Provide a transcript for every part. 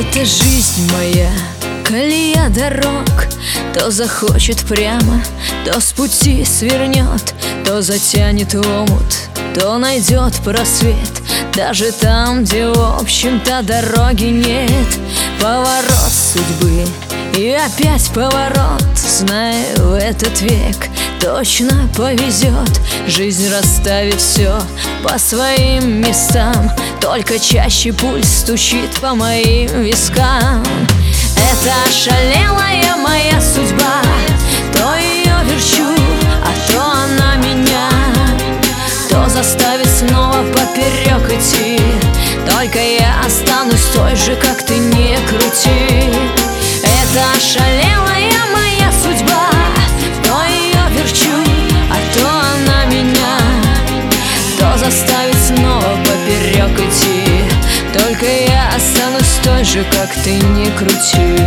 Это жизнь моя, колея дорог. То захочет прямо, то с пути свернет, то затянет в омут, то найдет просвет. Даже там, где в общем-то дороги нет. Поворот судьбы и опять поворот. Зная, в этот век точно повезет. Жизнь расставит все по своим местам. Только чаще пульс стучит по моим вискам. Это ошалелая моя судьба. То ее верчу, а то она меня. То заставит снова поперек идти. Только я останусь той же, как ты, не крути. Это ошалелая моя судьба. То ее верчу, а то она меня. То заставит снова поперек идти. Только я останусь той же, как ты, не крути.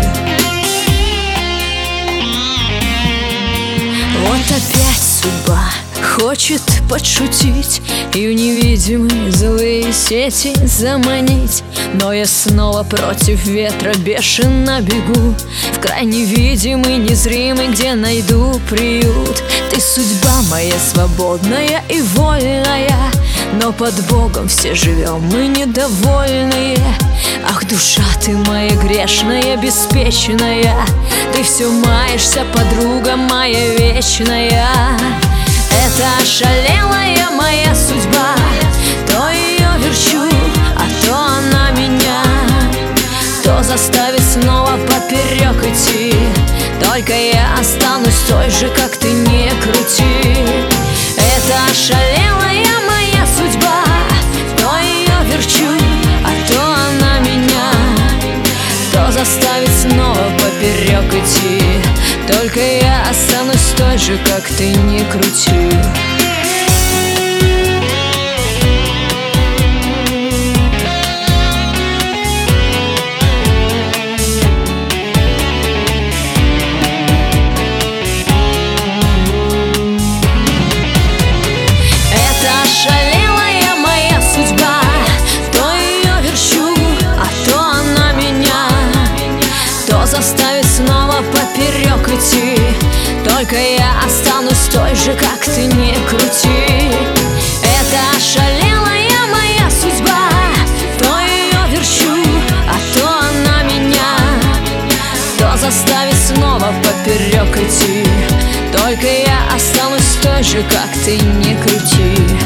Вот опять судьба хочет подшутить и в невидимые злые сети заманить. Но я снова против ветра бешено бегу в край невидимый, незримый, где найду приют. Ты судьба моя свободная и вольная, но под Богом все живем мы недовольные. Ах, душа ты моя грешная, беспечная, ты все маешься, подруга моя вечная. Это ошалелая моя судьба. То ее верчу, а то она меня. То заставит снова поперек идти. Только я останусь той же, как ты, не крути. Это ошалелая моя судьба. То ее верчу, а то она меня. То заставит снова поперек идти. Только я останусь той же, как ты, не крути. Заставит снова поперек идти. Только я останусь той же, как ты, не крути. Это ошалелая моя судьба. То ее верчу, а то она меня. То заставит снова поперек идти. Только я останусь той же, как ты, не крути.